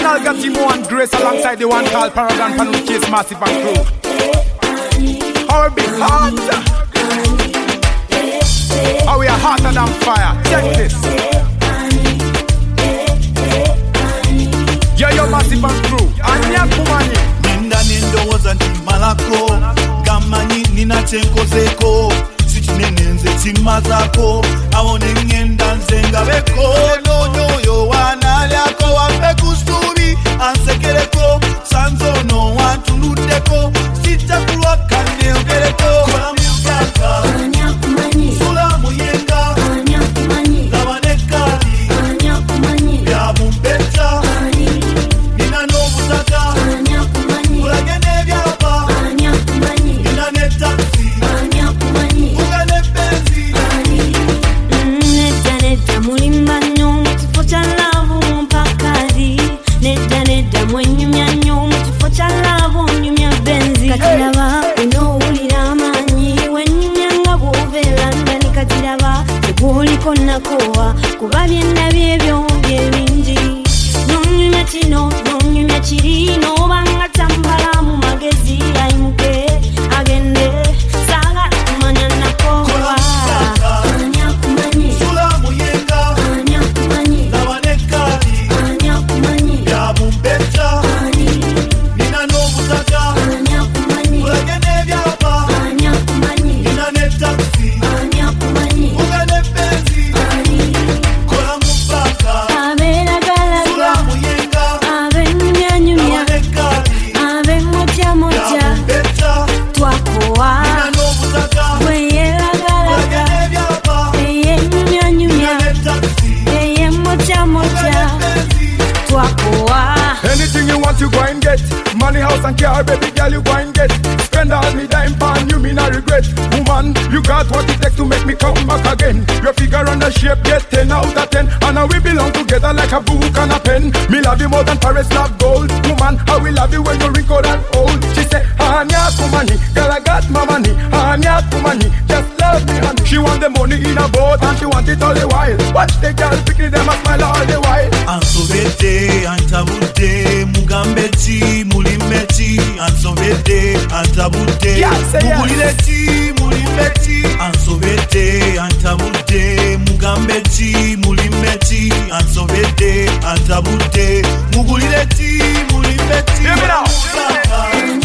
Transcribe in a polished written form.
Original got Timo and Grace alongside the one called Paragon Panu Case Massive and Crew. Our big heart. How we are hotter than fire. Check this. Yo Massive and Crew. Anya Kumani. Ninda nindoza malako. Gamani nina chenko zeko. Sichinenenze timazako. Awone ngenda nzenga beko. Nyoyo wana yako wape kusturi. Ansekereko. Sanzo no wantuluteko. Sitakulwa kane ogereko. Kwa mugaka. Anya Kumani. Sula muyenga. Anya Kumani. Lawanekali. Anya Kumani. Ya mumbecha. Nina novutaka. Anya Kumani. Ulagene vyapa. Anya Kumani. Nina netaxi. Anya Kumani. Ugane penzi. Neda mulimbano mukifo kya laavu mpakali. Neda mwenyumyanyo mukifo kya laavu nyumya benzi. Katiraba onowulira amaanyi wenyumya nga bw'obeera ndani. Katiraba tekuliko nakowa kuba byendabye ebyo byebingi. Nonyumya kino nonyumya kiri n'obanga tambala mu magezi ayimuke agende saagala kumanya nakowa. Anya Kumani. Sula muyenga. Anya Kumani. Lawanekali. Anya Kumani. Ya mumbecha. Nina novutaka. Anya Kumani. Ulagene vyapa. Anya Kumani. Nina netaxi. Anya Kumani. Ugane penzi. Kola mupaka. Abeeragalaga. Sula muyenga. Abenyumyanyumya. Lawanekali. Abemutyamuta. Ya mumbecha. Twakowa. Nina novutaka. Bweyeragalaga. Ulagene vyapa. Eyenyumyanyumya. Nina netaxi. Eyemutyamuta. Ugane penzi. Twakowa. Anything you want, you go and get. Money, house, and car, baby girl, you go and get. Spend all me dime pan, you mean I regret. Woman, you got what it takes to make me come back again. Your figure and the shape get 10 out of 10. And now we belong together like a book and a pen. Me love you more than Paris love gold. Woman, I will love you when you wrinkled and old. She said, Anya Kumani, girl, I got my money. Anya Kumani, just love me, honey. She want the money in a boat and she want it all the while. Watch the girl picking them a smile all the while. Ansobete, antabude, mugambeti, mulimeti. Ansobete, antabude, Yeah, say yes. mugulileti, mulimeti. Ansobete, antabude, mugambeti, mulimeti. Ansobete, antabude, mugulileti, mulimeti. Hear me now.